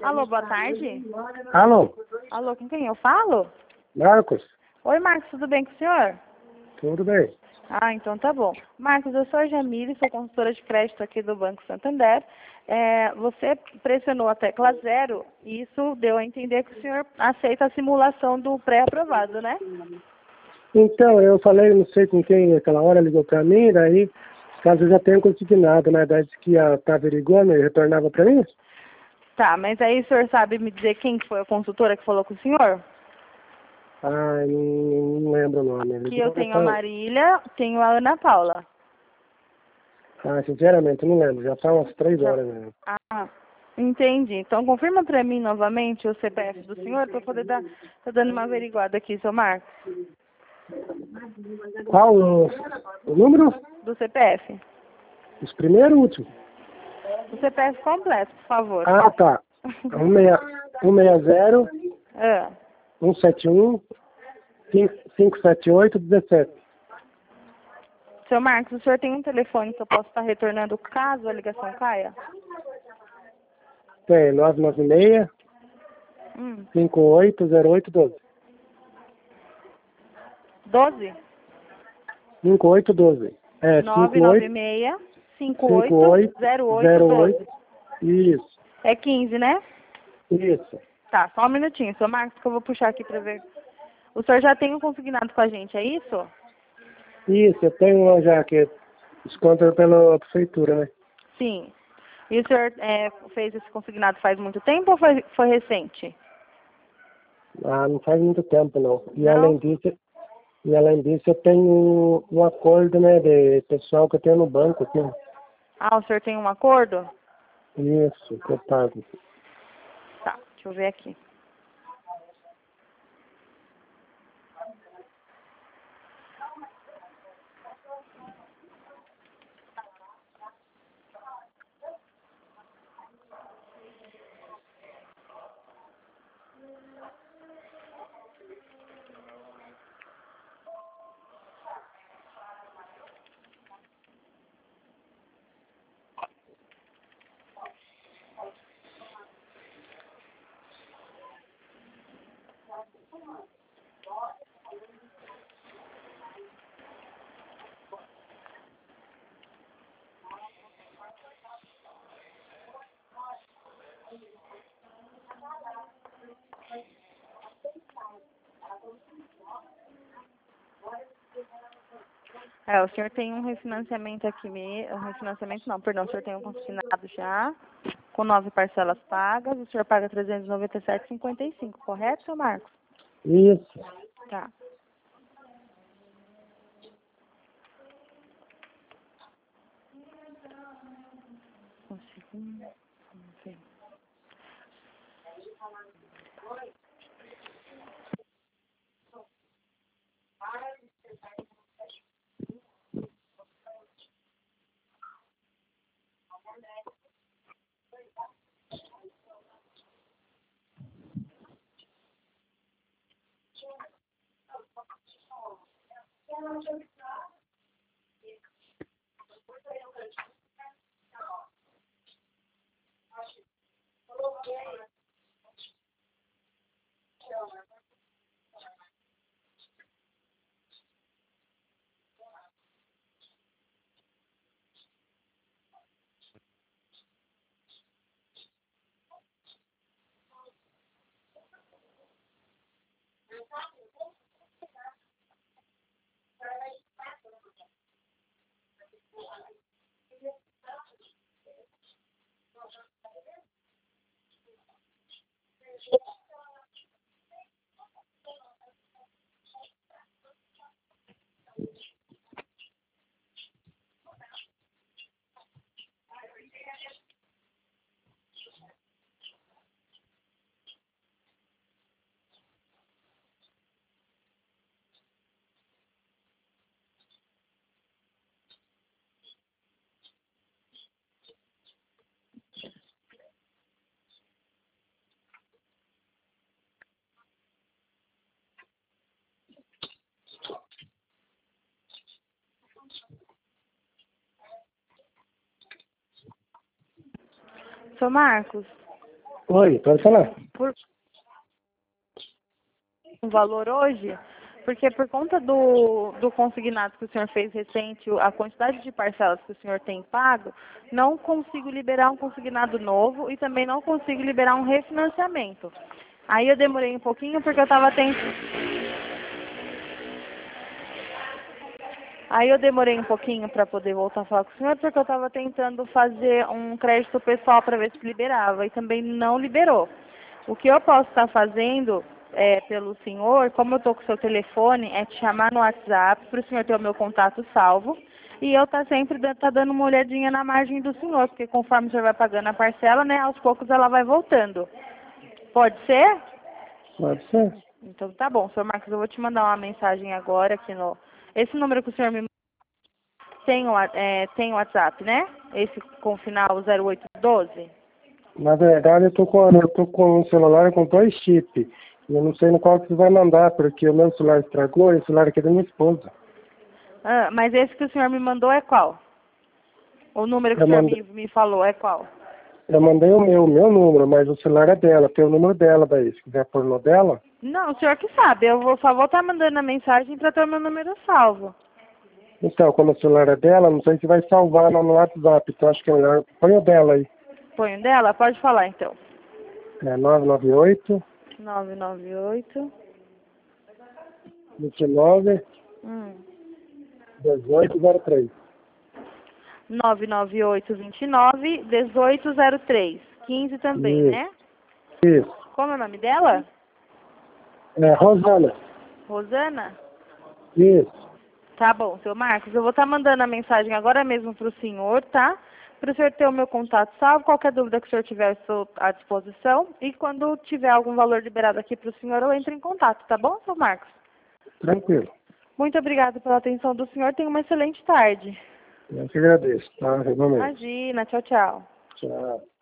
Alô, boa tarde. Alô, Alô, com quem eu falo? Marcos, Oi, Marcos, tudo bem com o senhor? tudo bem? Ah, então tá bom. Marcos, eu sou a Jamile, sou consultora de crédito aqui do Banco Santander. Você pressionou a tecla 0 e isso deu a entender que o senhor aceita a simulação do pré-aprovado, né? Então, eu falei, não sei com quem, aquela hora ligou para mim, daí, caso eu já tenha consignado, né, daí disse que ia tá averiguando e retornava para mim? Tá, mas aí o senhor sabe me dizer quem que foi a consultora que falou com o senhor? Ah, não lembro o nome. Que eu tenho a Marília, tenho a Ana Paula. Ah, sinceramente, eu não lembro, já tá umas 3 Já- horas mesmo. Ah, entendi. Então confirma para mim novamente o CPF do senhor para poder dar, tá dando uma averiguada aqui, seu Marcos, Qual o número? do CPF. Os primeiros ou últimos? O CPF completo, por favor. Ah, tá. 160, Ah, 171, 578, 17. seu Marcos, o senhor tem um telefone que eu posso estar retornando caso a ligação caia? Tem 996 580812. 12? 5812. É, 58 996 58 580812. 08. Isso, É 15, né? isso. Tá, só um minutinho, seu Marcos, que eu vou puxar aqui para ver. O senhor já tem um consignado com a gente, é isso? Isso, eu tenho uma já que desconta pela prefeitura, né? Sim. E o senhor fez esse consignado faz muito tempo ou foi recente? Ah, não faz muito tempo não. Não? E além disso eu tenho um acordo, né, de pessoal que eu tenho no banco aqui. Ah, o senhor tem um acordo? Isso, que eu pago. Tá, deixa eu ver aqui. O senhor tem um refinanciamento aqui, um refinanciamento não, perdão, o senhor tem um consignado já, com 9 parcelas pagas, o senhor paga 397,55, correto, seu Marcos? Isso. Tá. Um segundo, vamos ver. Seu Marcos, Oi, pode falar. Por um valor hoje, porque por conta do consignado que o senhor fez recente, a quantidade de parcelas que o senhor tem pago, não consigo liberar um consignado novo e também não consigo liberar um refinanciamento. Aí eu demorei um pouquinho porque eu estava Aí eu demorei um pouquinho para poder voltar a falar com o senhor, porque eu estava tentando fazer um crédito pessoal para ver se liberava, e também não liberou. O que eu posso estar fazendo pelo senhor, como eu estou com o seu telefone, é te chamar no WhatsApp para o senhor ter o meu contato salvo, e eu sempre dando uma olhadinha na margem do senhor, porque conforme o senhor vai pagando a parcela, né, aos poucos ela vai voltando. Pode ser? Pode ser. Então tá bom, senhor Marcos, eu vou te mandar uma mensagem agora aqui no... Esse número que o senhor me tem o WhatsApp, né? Esse com final 0812? Na verdade, eu tô com um celular com 2 chips. Eu não sei no qual que você vai mandar, porque o meu celular estragou e o celular aqui é da minha esposa. Ah, mas esse que o senhor me mandou é qual? O número que Eu o senhor mandei, me falou é qual? eu mandei o meu número, mas o celular é dela. Tem o número dela daí. Se quiser pôr no dela. Não, o senhor que sabe. Só vou estar mandando a mensagem para ter o meu número salvo. Então, como o celular é dela, não sei se vai salvar no WhatsApp. Então, acho que é melhor. Põe o dela aí. Põe o dela? Pode falar então. É 998 998 29 hum, 1803. 99829 1803. 15 também, Isso. né? Isso. Como é o nome dela? É, Rosana. Rosana? Isso. Tá bom, seu Marcos, eu vou estar mandando a mensagem agora mesmo para o senhor, tá? Para o senhor ter o meu contato salvo, qualquer dúvida que o senhor tiver, eu estou à disposição. E quando tiver algum valor liberado aqui para o senhor, eu entro em contato, tá bom, seu Marcos? Tranquilo. Muito obrigada pela atenção do senhor, tenha uma excelente tarde. Eu que agradeço, tá? Realmente. Imagina, tchau, tchau. Tchau.